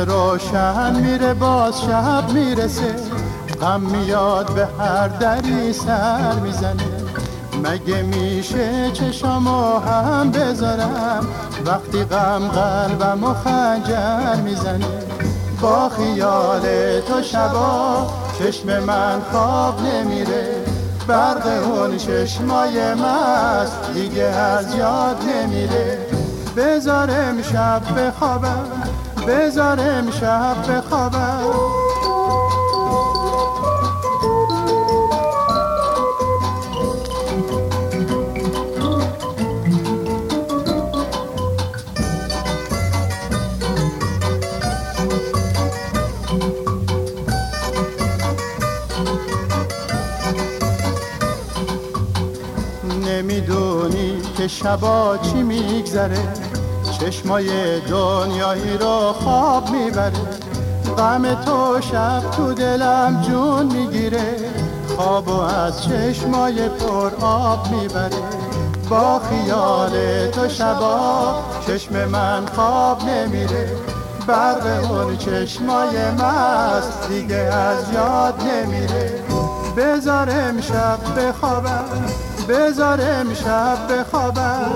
روشن میره باز شب میرسه، غم میاد به هر دری سر میزنه. مگه میشه چشامو هم بذارم وقتی غم قلبمو خنجر میزنه؟ با خیال تو شبا چشم من خواب نمیره، برق اون چشمای مست دیگه از یاد نمیره. بذار امشب بخوابم، بذار امشب بخوابم. نمیدونی که شبا چی میگذره، چشمای دنیایی رو خواب میبره. غم تو شب تو دلم جون میگیره، خوابو از چشمای پر آب میبره. با خیال تو شبا چشم من خواب نمیره، برق اون چشمای مست دیگه از یاد نمیره. بذار امشب بخوابم، بذار امشب بخوابم.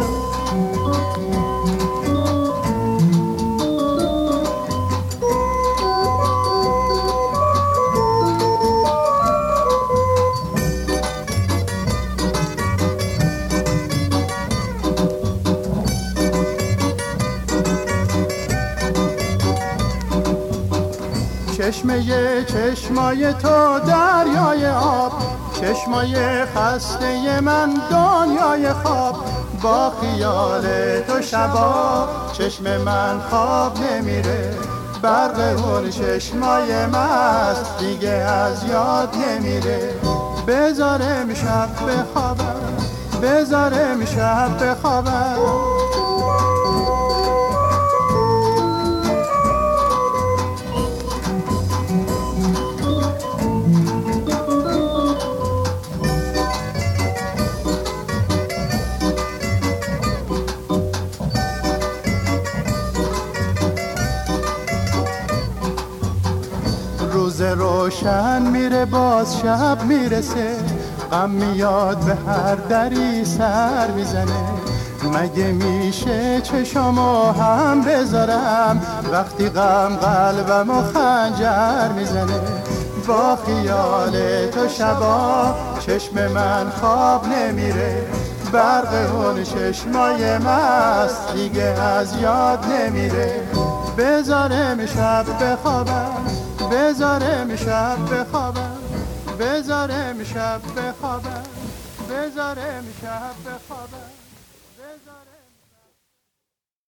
چشمای تو دریای آب، چشمای خسته من دنیای خواب. با خیال تو شبا چشم من خواب نمیره، برق اون چشمای مست دیگه از یاد نمیره. بذار امشب بخوابم، بذار امشب بخوابم. روز روشن میره باز شب میرسه، غم میاد به هر دری سر میزنه. مگه میشه چشامو هم بذارم وقتی غم قلبمو خنجر میزنه؟ با خیال تو شبا چشم من خواب نمیره، برق اون چشمای مست دیگه از یاد نمیره. بذار امشب بخوابم، بذار امشب بخوابم، بذار امشب بخوابم، بذار امشب بخوابم، بذار